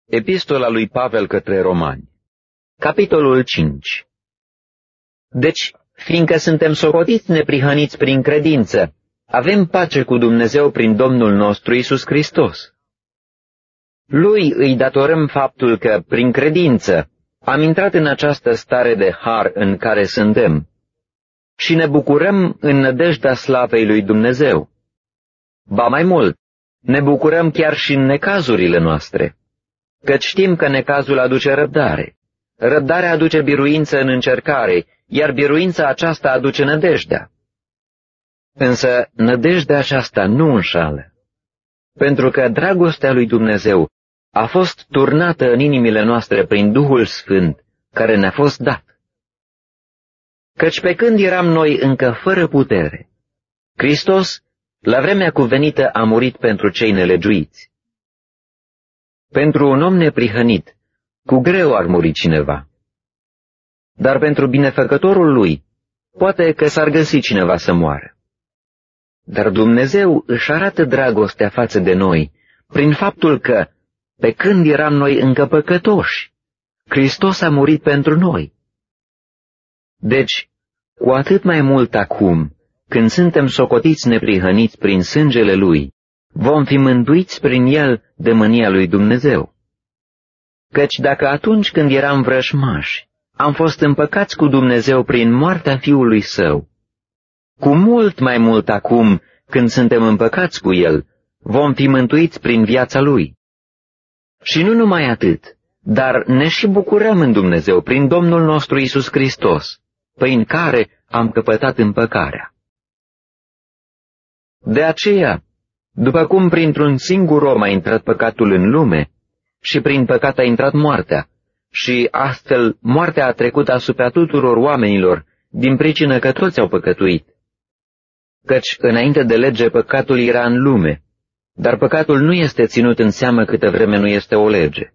Epistola lui Pavel către Romani, capitolul 5. Deci, fiindcă suntem socotiți neprihăniți prin credință, avem pace cu Dumnezeu prin Domnul nostru Iisus Hristos. Lui îi datorăm faptul că, prin credință, am intrat în această stare de har în care suntem și ne bucurăm în nădejdea slavei lui Dumnezeu. Ba mai mult, ne bucurăm chiar și în necazurile noastre, căci știm că necazul aduce răbdare. Răbdarea aduce biruință în încercare, iar biruința aceasta aduce nădejdea. Însă nădejdea aceasta nu înșală, pentru că dragostea lui Dumnezeu a fost turnată în inimile noastre prin Duhul Sfânt, care ne-a fost dat. Căci pe când eram noi încă fără putere, Hristos, la vremea cuvenită, a murit pentru cei nelegiuiți. Pentru un om neprihănit, cu greu ar muri cineva. Dar pentru binefăcătorul lui, poate că s-ar găsi cineva să moară. Dar Dumnezeu își arată dragostea față de noi prin faptul că, pe când eram noi încă păcătoși, Hristos a murit pentru noi. Deci, cu atât mai mult acum, când suntem socotiți neprihăniți prin sângele Lui, vom fi mântuiți prin El de mânia lui Dumnezeu. Căci dacă atunci când eram vrăjmași, am fost împăcați cu Dumnezeu prin moartea Fiului Său, cu mult mai mult acum, când suntem împăcați cu El, vom fi mântuiți prin viața Lui. Și nu numai atât, dar ne și bucurăm în Dumnezeu prin Domnul nostru Iisus Hristos, prin care am căpătat împăcarea. De aceea, după cum printr-un singur om a intrat păcatul în lume, și prin păcat a intrat moartea, și astfel moartea a trecut asupra tuturor oamenilor, din pricină că toți au păcătuit. Căci înainte de lege păcatul era în lume, dar păcatul nu este ținut în seamă câtă vreme nu este o lege.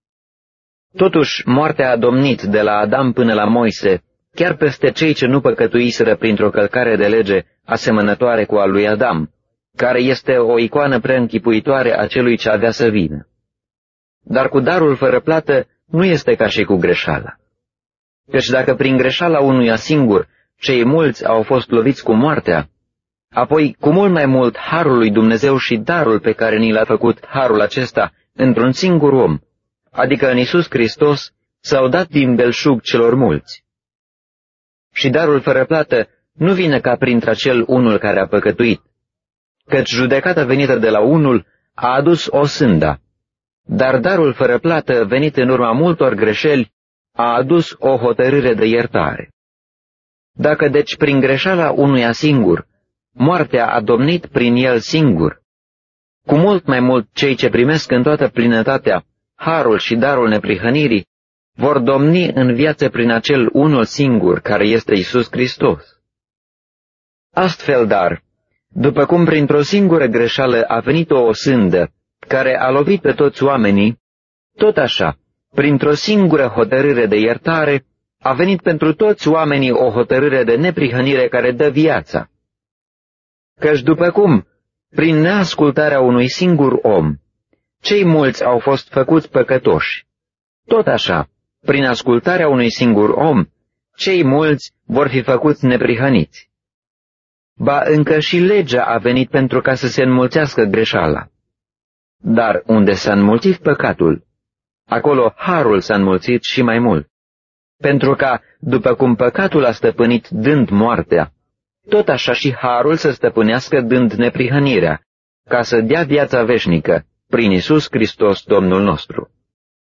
Totuși, moartea a domnit de la Adam până la Moise, chiar peste cei ce nu păcătuiseră printr-o călcare de lege asemănătoare cu a lui Adam, care este o icoană preînchipuitoare a celui ce avea să vină. Dar cu darul fără plată nu este ca și cu greșeala. Căci dacă prin greșeala unuia singur cei mulți au fost loviți cu moartea, apoi cu mult mai mult harul lui Dumnezeu și darul pe care ni l-a făcut harul acesta într-un singur om, adică în Iisus Hristos, s-au dat din belșug celor mulți. Și darul fără plată nu vine ca printre-acel unul care a păcătuit, căci judecata venită de la unul a adus o sânda, dar darul fără plată venit în urma multor greșeli a adus o hotărâre de iertare. Dacă deci prin greșeala unuia singur, moartea a domnit prin el singur, cu mult mai mult cei ce primesc în toată plinătatea harul și darul neprihănirii vor domni în viață prin acel unul singur care este Iisus Hristos. Astfel, dar, după cum printr-o singură greșeală a venit o sândă care a lovit pe toți oamenii, tot așa, printr-o singură hotărâre de iertare, a venit pentru toți oamenii o hotărâre de neprihănire care dă viața. Căci după cum, prin neascultarea unui singur om, cei mulți au fost făcuți păcătoși, tot așa, prin ascultarea unui singur om, cei mulți vor fi făcuți neprihăniți. Ba încă și legea a venit pentru ca să se înmulțească greșeala. Dar unde s-a înmulțit păcatul, acolo harul s-a înmulțit și mai mult, pentru ca, după cum păcatul a stăpânit dând moartea, tot așa și harul să stăpânească dând neprihănirea, ca să dea viața veșnică, prin Iisus Hristos Domnul nostru.